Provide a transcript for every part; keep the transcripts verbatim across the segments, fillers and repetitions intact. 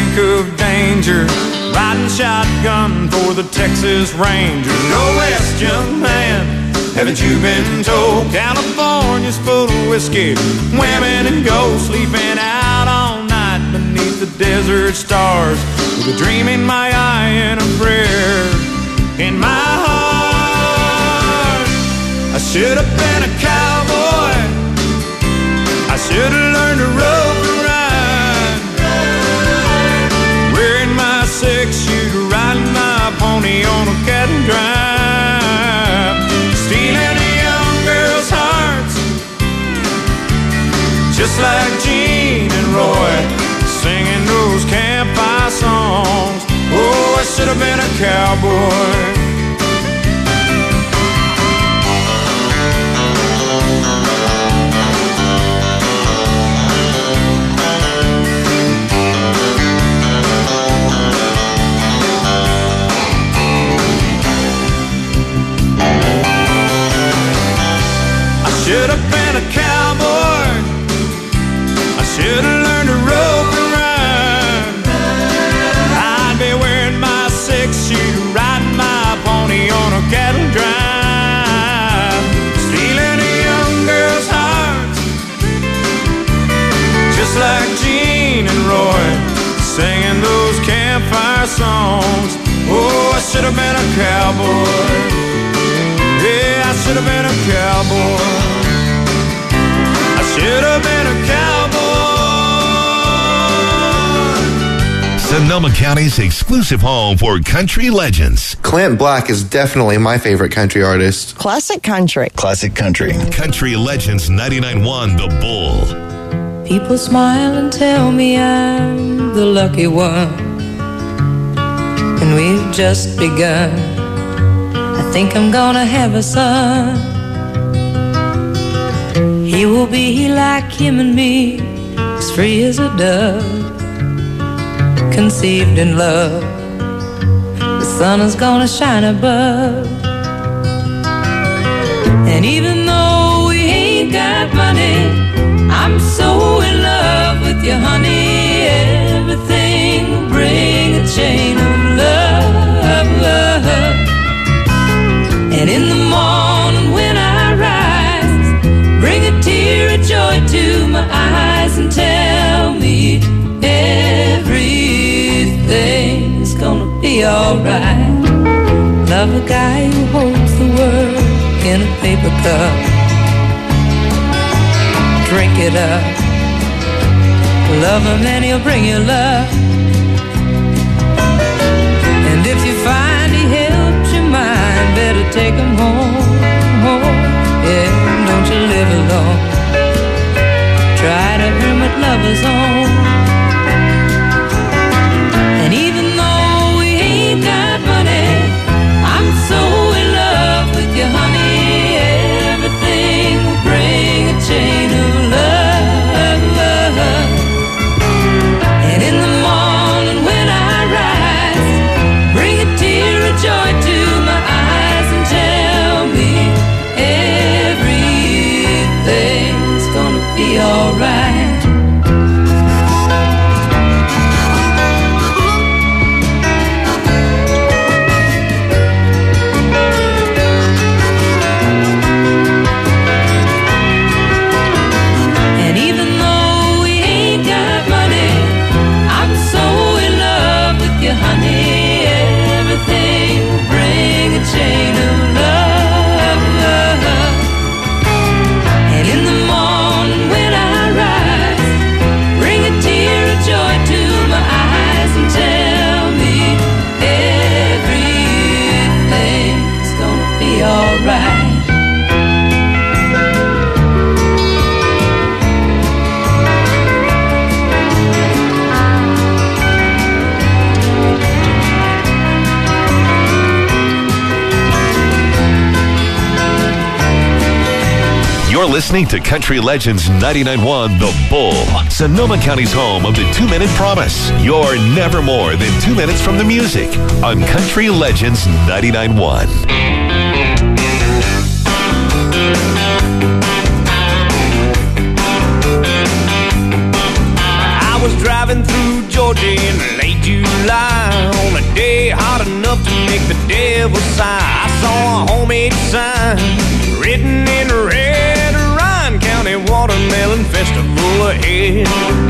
brink of danger, riding shotgun for the Texas Ranger. Go west, young man, haven't you been told? California's full of whiskey, women and gold, sleeping out all night beneath the desert stars, with a dream in my eye and a prayer in my heart. I should have been a cowboy, I should have learned to rope and ride, wearing my six-shooter, riding my pony on a cattle drive, stealing a young girl's hearts, just like Gene and Roy, singing those campfire songs. Oh, I should have been a cowboy. Should have been a cowboy, I should have learned to rope and ride, I'd be wearing my six-shooter, riding my pony on a cattle drive, stealing a young girl's heart, just like Gene and Roy, singing those campfire songs. Oh, I should have been a cowboy, yeah, I should have been a cowboy. Should have been a cowboy. Sonoma County's exclusive home for country legends. Clint Black is definitely my favorite country artist. Classic country. Classic country. Country Legends ninety-nine point one The Bull. People smile and tell me I'm the lucky one, and we've just begun. I think I'm gonna have a son. He will be like him and me, as free as a dove, conceived in love. The sun is gonna shine above. And even though we ain't got money, I'm so in love with you, honey. Everything will bring a chain of love, love. And in the morning when I rise, bring a tear of joy to my eyes and tell me everything's gonna be alright. Love a guy who holds the world in a paper cup. Drink it up. Love him and he'll bring you love. And if you find he helps your mind, better take him home, home. Yeah, don't you live alone. Try to hermit lovers on. And even though we ain't got money, I'm so in love with you, honey. Everything will bring a chain of love, love. And in the morning when I rise, bring a tear of joy to my eyes and tell me everything's gonna be alright. And even though we ain't got money, I'm so in love with you, honey. Everything will bring a chain of love, love. And in the morning when I rise, bring a tear of joy to my eyes and tell me everything's gonna be alright. You're listening to Country Legends ninety-nine point one The Bull, Sonoma County's home of the two-minute promise. You're never more than two minutes from the music on Country Legends ninety-nine point one. I was driving through Georgia in late July on a day hot enough to make the devil sigh. I saw a homemade sign written in red, Ryan County Watermelon Festival ahead.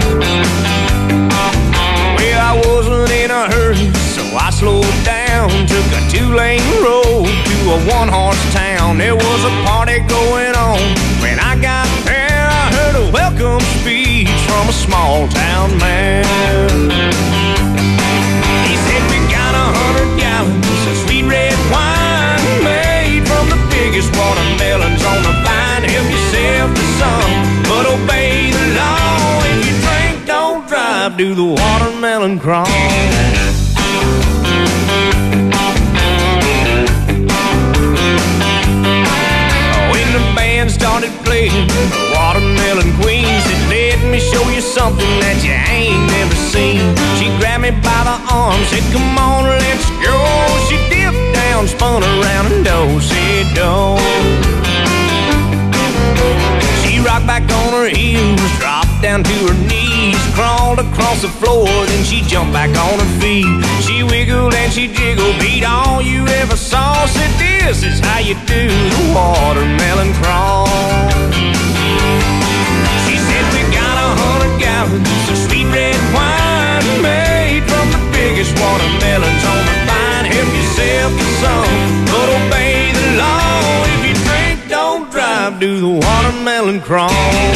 Well, I wasn't in a hurry, so I slowed down, took a two-lane road to a one-horse town. There was a party going on. When I got there, I heard a welcome speech from a small-town man. He said, we got a hundred gallons of sweet red wine made from the biggest watermelons on the vine. Help yourself to some, but obey the law. If you drink, don't drive, do the watermelon crawl. When the band started playing, the Watermelon Queen said, let me show you something that you ain't never seen. She grabbed me by the arm, said, come on, let's go. She dipped down, spun around, and do-si-do. She rocked back on her heels, dropped down to her knees, crawled across the floor, then she jumped back on her feet. She wiggled and she jiggled, beat all you ever saw. Said, this is how you do the watermelon crawl. She said, we got a hundred gallons of sweet red wine made from the biggest watermelons on the vine. Help yourself to some, but obey the law. If you drink, don't drive, do the watermelon crawl.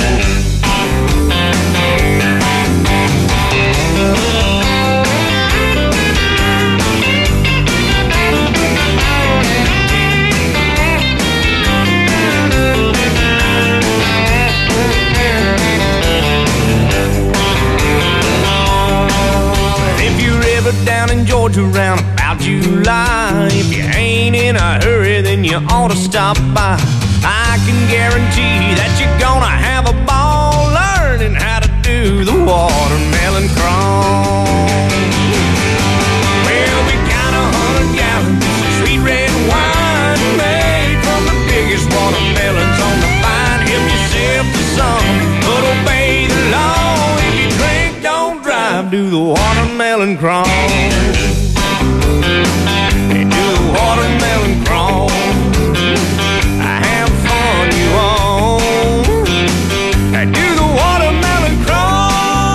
Down in Georgia round about July, if you ain't in a hurry, then you ought to stop by. I can guarantee that you're gonna have a ball learning how to do the watermelon crawl. Well, we got a hundred gallons of sweet red wine made from the biggest watermelons on the vine. Help yourself to some, but obey the law. If you drink, don't drive, do the watermelon crawl. They do the watermelon crawl. Have fun, you all. They do the watermelon crawl.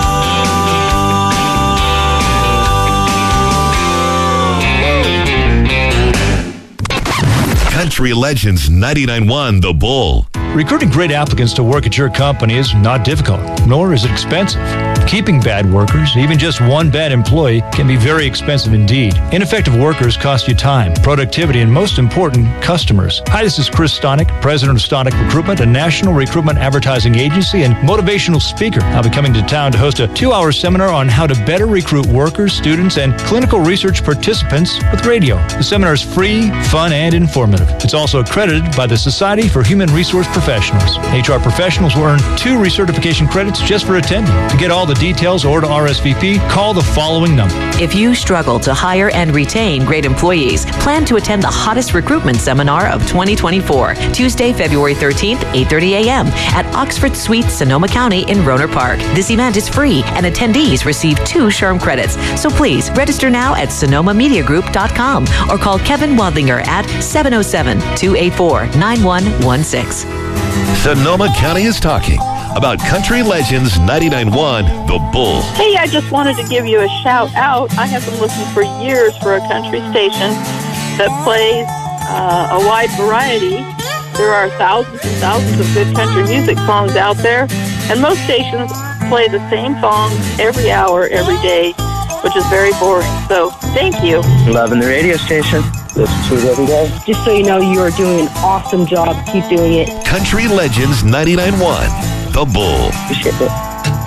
Country Legends ninety-nine point one The Bull. Recruiting great applicants to work at your company is not difficult, nor is it expensive. Keeping bad workers, even just one bad employee, can be very expensive indeed. Ineffective workers cost you time, productivity, and most important, customers. Hi, this is Chris Stonick, president of Stonick Recruitment, a national recruitment advertising agency and motivational speaker. I'll be coming to town to host a two-hour seminar on how to better recruit workers, students, and clinical research participants with radio. The seminar is free, fun, and informative. It's also accredited by the Society for Human Resource Professionals. H R professionals will earn two recertification credits just for attending. To get all the details or to R S V P, call the following number. If you struggle to hire and retain great employees, plan to attend the hottest recruitment seminar of twenty twenty-four, Tuesday, February thirteenth, eight thirty a.m. at Oxford Suites, Sonoma County in Rohnert Park. This event is free and attendees receive two SHRM credits. So please register now at sonoma media group dot com or call Kevin Wadlinger at seven oh seven, two eight four, nine one one six. Sonoma County is talking about Country Legends ninety-nine point one The Bull. Hey, I just wanted to give you a shout out. I have been looking for years for a country station that plays uh, a wide variety. There are thousands and thousands of good country music songs out there, and most stations play the same songs every hour, every day, which is very boring. So, thank you. Loving the radio station. Listen to it every day. Just so you know, you are doing an awesome job. Keep doing it. Country Legends ninety-nine point one The Bull. Appreciate it.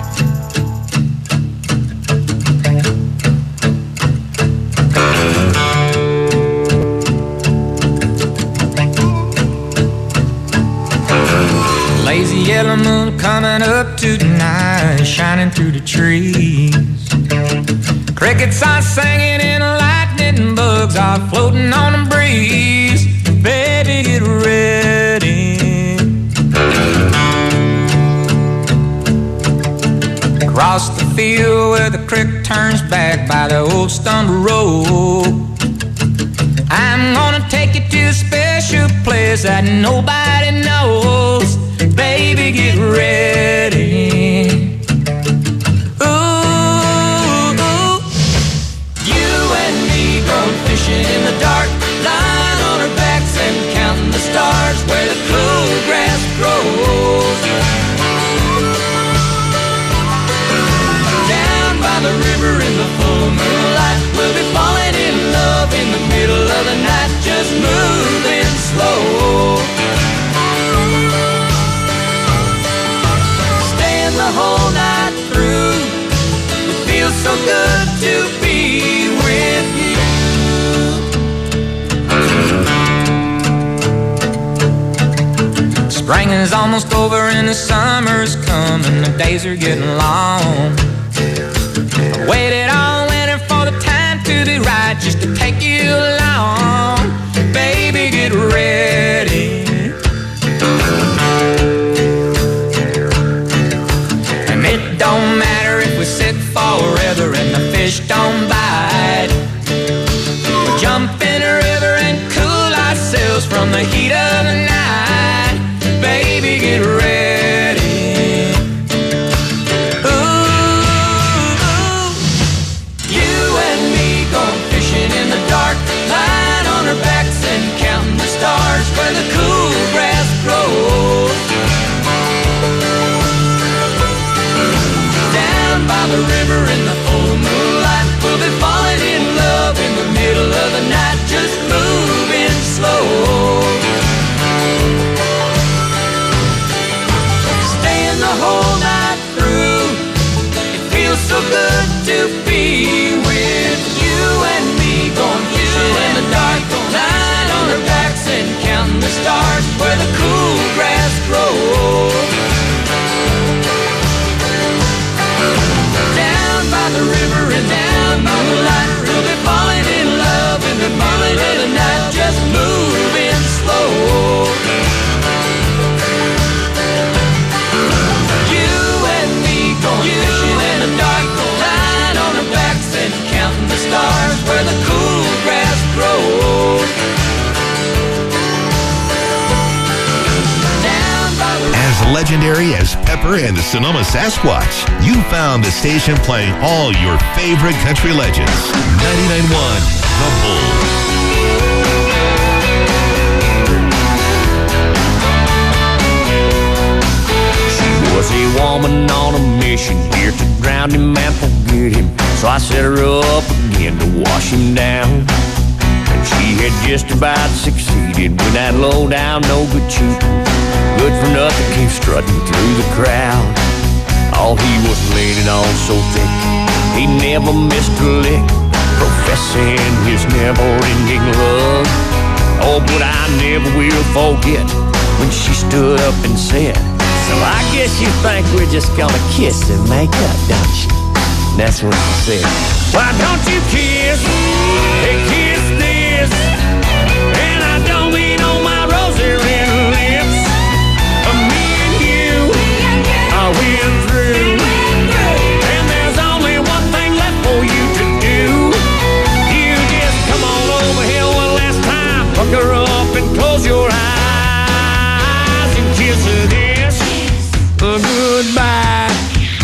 Lazy yellow moon coming up tonight, shining through the trees. Crickets are singing and lightning bugs are floating on the breeze. Baby, get ready. across the field where the creek turns back by the old stone road. I'm gonna take you to a special place that nobody knows. Baby, get ready. Ooh, ooh. You and me going fishing in the dark, lying on our backs and counting the stars where the cool grass grows. Down by the river in the full moonlight, we'll be falling in love in the middle of the night, just moving slow. Staying the whole night through, it feels so good to be with you. Spring is almost over and the summer's coming, the days are getting long. I waited all winter for the time to be right, just to take you along. Baby, get ready. And it don't matter if we sit forever and the fish don't bite. We'll jump in the river and cool ourselves from the heat of the night. Baby, get ready. Ooh, ooh. You and me going fishing in the dark, lying on our backs and counting the stars where the cool grass grows. Down by the river in the full moonlight, we'll be falling in love in the middle of the night, just moving slow. Staying the whole night through, it feels so good to be with you and me going fishing in the dark, lying on our backs and counting the stars where the cool grass grows. Down by the river and down by the light, we'll be falling in love in the middle of the night, just moving slow. You and me going fishing in the dark, lying on our backs and counting the stars where the cool grass grows. Down by the As legendary as Pepper and the Sonoma Sasquatch, you found the station playing all your favorite country legends. ninety-nine point one The Bull. Was a woman on a mission here to drown him and forget him. So I set her up again to wash him down. And she had just about succeeded when that low down, no good cheap, good for nothing came strutting through the crowd. Oh, he was leaning on so thick, he never missed a lick, professing his never-ending love. Oh, but I never will forget when she stood up and said, "So I guess you think we're just gonna kiss and make up, don't you?" That's what she said. "Why don't you kiss? Hey, kiss this. And I don't mean on my rosy red lips. Uh, me and you, I went through. And there's only one thing left for you to do. You just come on over here one last time, pucker up and close your eyes and kiss this. Goodbye."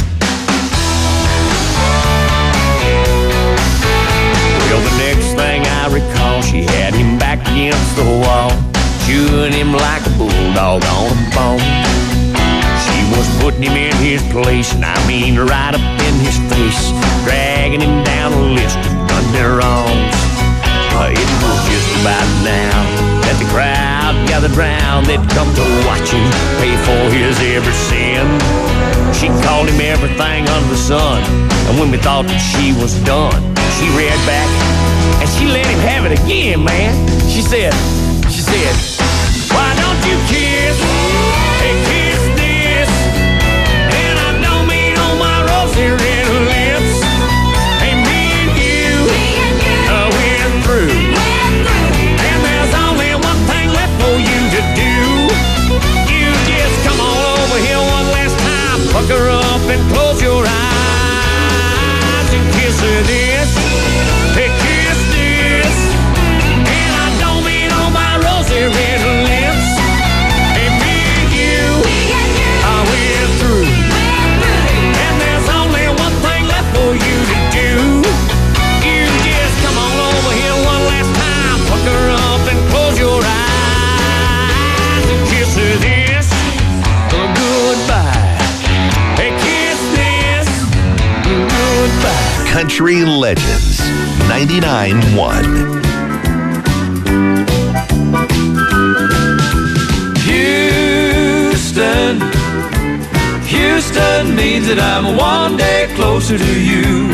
Well, the next thing I recall, she had him back against the wall, chewing him like a bulldog on a bone. She was putting him in his place, and I mean right up in his face, dragging him down a list of done their wrongs. Uh, it was just about now that the crowd gathered round. They'd come to watch him pay for his every sin. She called him everything under the sun, and when we thought that she was done, she reared back and she let him have it again, man. She said, she said, "Why don't you kiss? Hey, kiss this. And I don't mean on my rosy red lips. Hey, me and you, uh, went through. And there's only one thing left for you to do. You just come on over here one last time, pucker up and close your eyes. Country Legends ninety-nine point one. Houston, Houston means that I'm one day closer to you.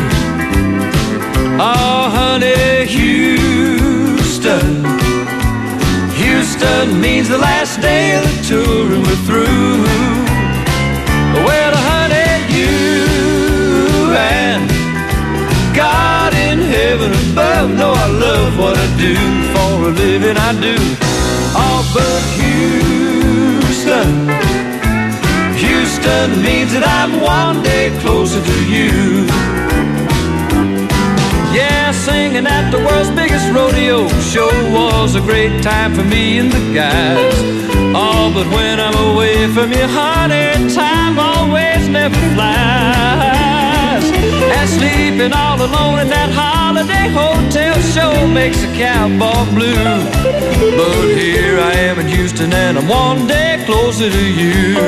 Oh, honey, Houston, Houston means the last day of the tour and we're through. Well, honey, you and God in heaven above know I love what I do. For a living I do. Oh, but Houston, Houston means that I'm one day closer to you. Yeah, singing at the world's biggest rodeo show was a great time for me and the guys. Oh, but when I'm away from you, honey, time always never flies. And sleeping all alone in that holiday hotel show makes a cowboy blue. But here I am in Houston and I'm one day closer to you.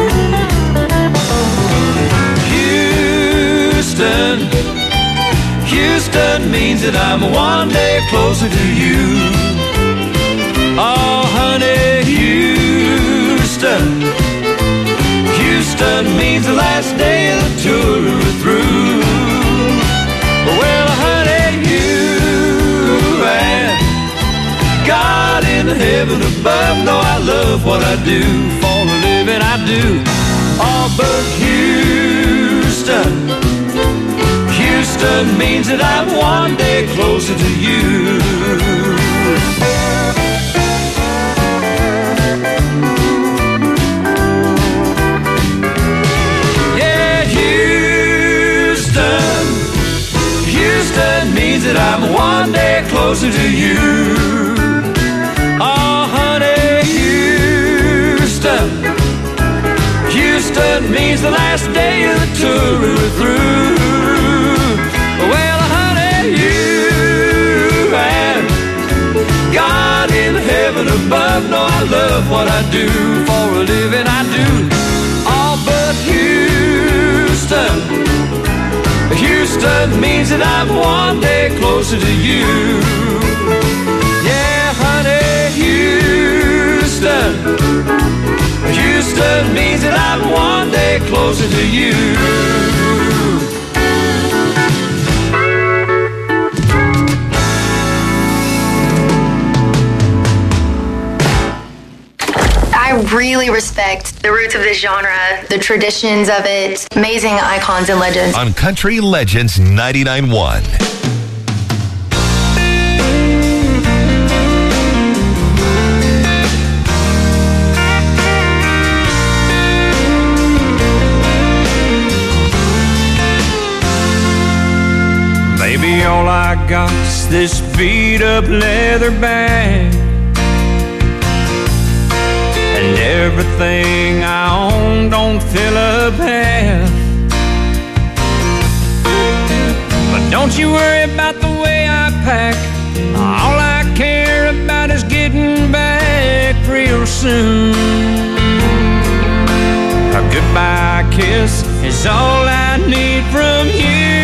Houston, Houston means that I'm one day closer to you. Oh, honey, Houston, Houston means the last day of the tour we're through. Well, honey, you and God in heaven above know I love what I do. For a living I do. Oh, but Houston, Houston means that I'm one day closer to you. Yeah, Houston, Houston means that I'm one day closer to you. Oh, honey, Houston, Houston means the last day of the tour we're through. Well, honey, you and God in heaven above know I love what I do. For a living I do. Oh, but Houston, Houston means that I'm one day closer to you. Yeah, honey, Houston, Houston means that I'm one day closer to you. I really respect the roots of this genre, the traditions of it, amazing icons and legends. On Country Legends ninety-nine point one. Baby, all I got's this beat up leather bag, and everything I own don't fill up half. But don't you worry about the way I pack. All I care about is getting back real soon. A goodbye kiss is all I need from you.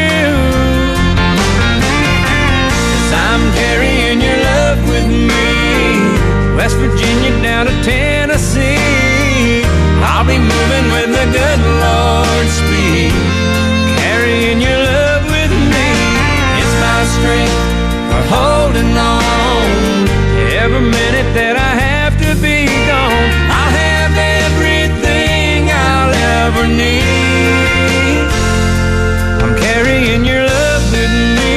I'm carrying your love with me, West Virginia down to Tennessee. I'll be moving with the good Lord's speed, carrying your love with me. It's my strength for holding on. Every minute that I have to be gone, I'll have everything I'll ever need. I'm carrying your love with me.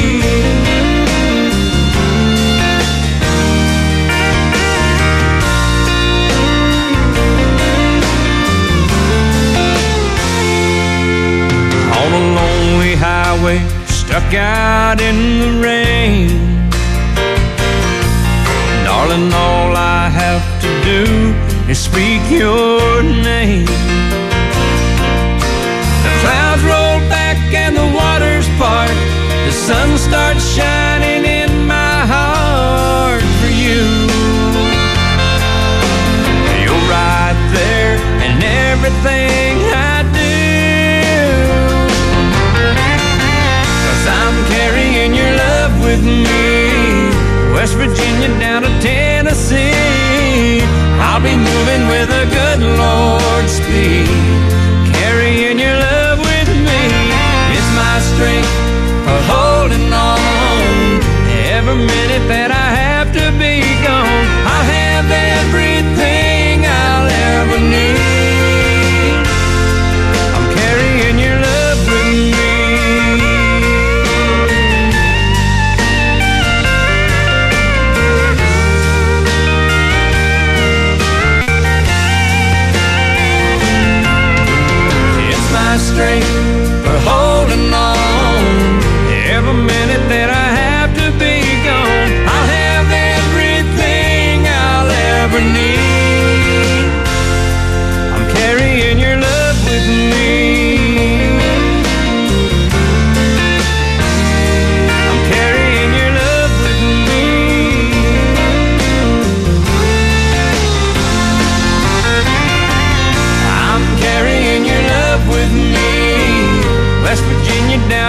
On a lonely highway, stuck out in the rain. Darling, all I have to do is speak your name. The clouds roll back and the waters part. The sun starts shining in my heart for you. You're right there in everything I do.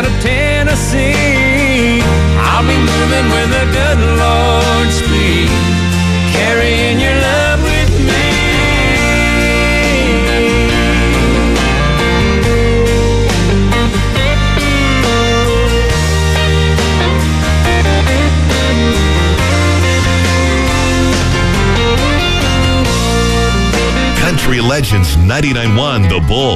out of Tennessee. I'll be moving with the good Lord's speed, carrying your love with me. Country Legends ninety-nine point one The Bull.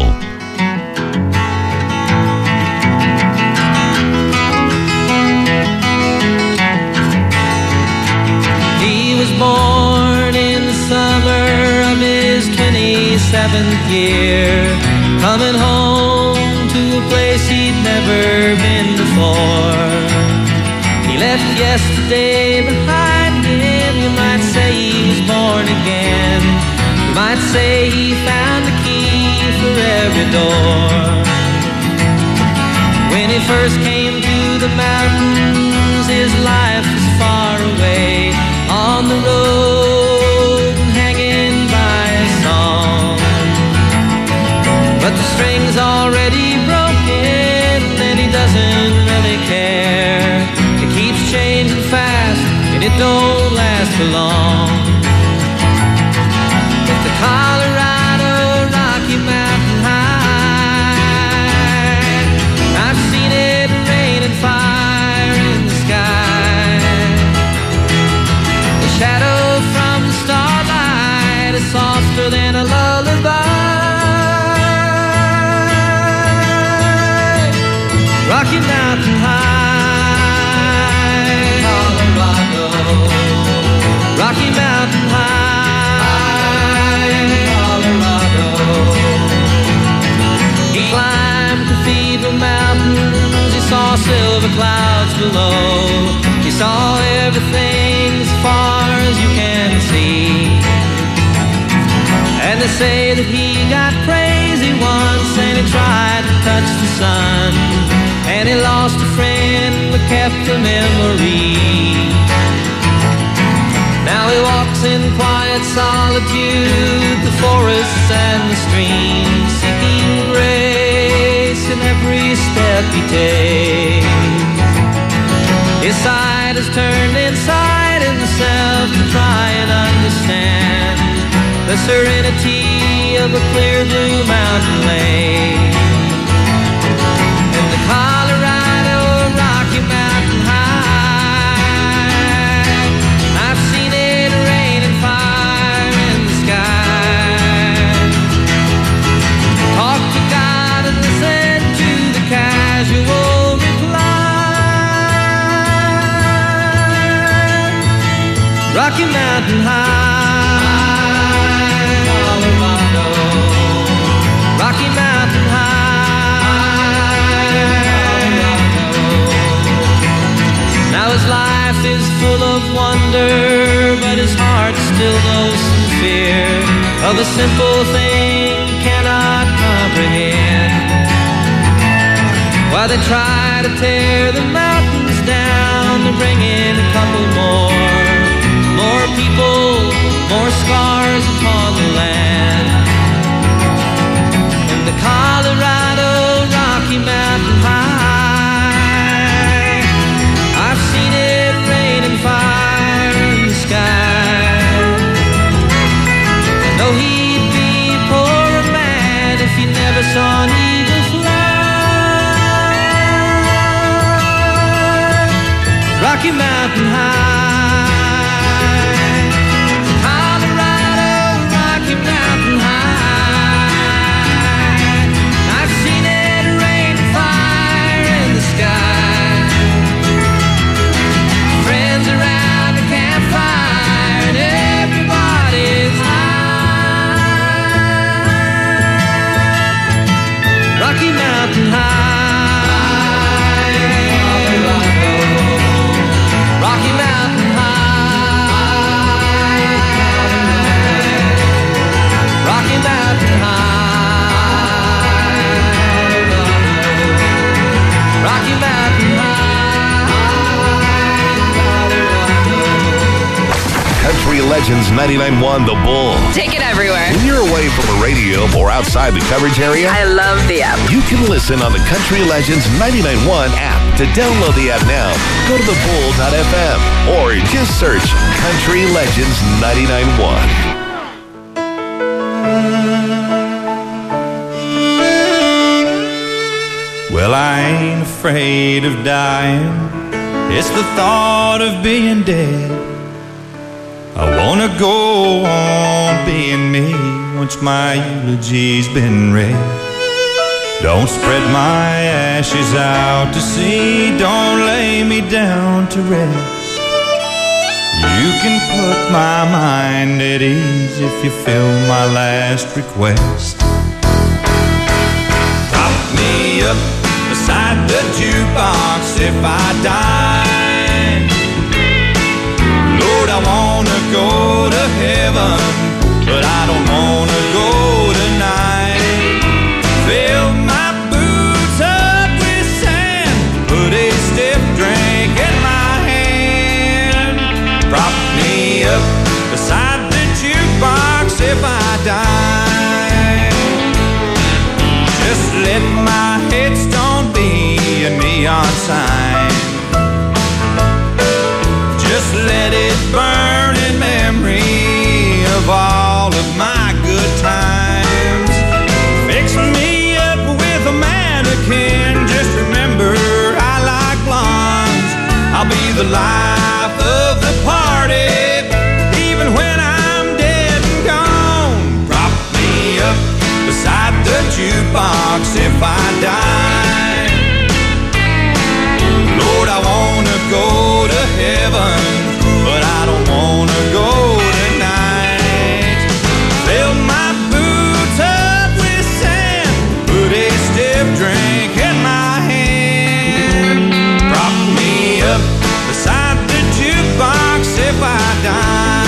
He was born in the summer of his twenty-seventh year, coming home to a place he'd never been before. He left yesterday behind him. You might say he was born again. You might say he found the key for every door. When he first came to the mountains, his life was far away, on the road and hanging by a song. But the string's already broken and he doesn't really care. It keeps changing fast and it don't last for long. But the Colorado Rocky Mountain High, I've seen it rain and fire in the sky. The shadow from the starlight is softer than a lullaby. Rocky Mountain High, Colorado. Rocky Mountain High, Colorado. He climbed Cathedral Mountains, he saw silver clouds below. He saw everything as far as you can see. And they say that he got crazy once and he tried to touch the sun, and he lost a friend but kept the memory. Now he walks in quiet solitude, the forests and the streams, seeking grace in every step he takes. His side is turned inside himself to try and understand the serenity of a clear blue mountain lake. And the Colorado Rocky Mountain High, I've seen it rain and fire in the sky. Talk to God and listen to the casual reply. Rocky Mountain High, Colorado. Rocky Mountain High, Colorado. Now his life is full of wonder, but his heart still knows some fear of a simple thing he cannot comprehend. While they try to tear the mountains down, to bring in a couple more, more people, more scars upon the land. And the Colorado Rocky Mountain High, I've seen it rain and fire in the sky. I know he'd be a poorer man if he never saw an eagle fly. Rocky Mountain High, Colorado Rocky Mountain High, I've seen it rain and fire in the sky. Friends around the campfire and everybody's high. Rocky Mountain High, Colorado. Legends ninety-nine point one The Bull. Take it everywhere. When you're away from the radio or outside the coverage area, I love the app. you can listen on the Country Legends ninety-nine point one app. To download the app now, go to the bull dot f m or just search Country Legends ninety-nine point one. Well, I ain't afraid of dying. It's the thought of being dead. I wanna go on being me once my eulogy's been read. Don't spread my ashes out to sea. Don't lay me down to rest. You can put my mind at ease if you fill my last request. Prop me up beside the jukebox if I die. Lord, I wanna go to heaven, but I don't wanna go tonight. Fill my boots up with sand, put a stiff drink in my hand. Prop me up beside the jukebox if I die. Just let my headstone be a neon sign. Just let it burn in memory of all of my good times. Fix me up with a mannequin. Just remember I like blondes. I'll be the life of the party, even when I'm dead and gone. Prop me up beside the jukebox if I die. Lord, I wanna go to heaven, but I don't wanna go tonight. Fill my boots up with sand, put a stiff drink in my hand. Prop me up beside the jukebox if I die.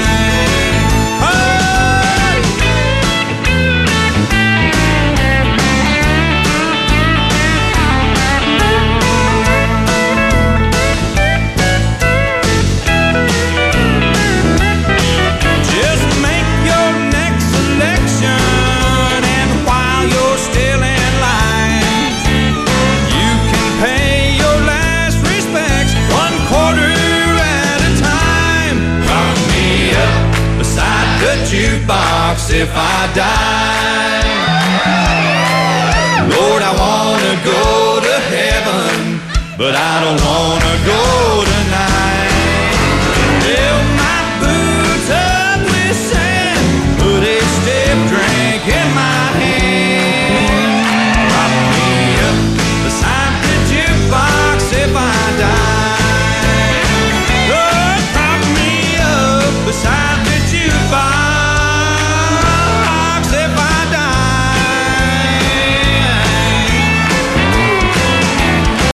Jukebox if I die. Lord, I wanna go to heaven, but I don't wanna go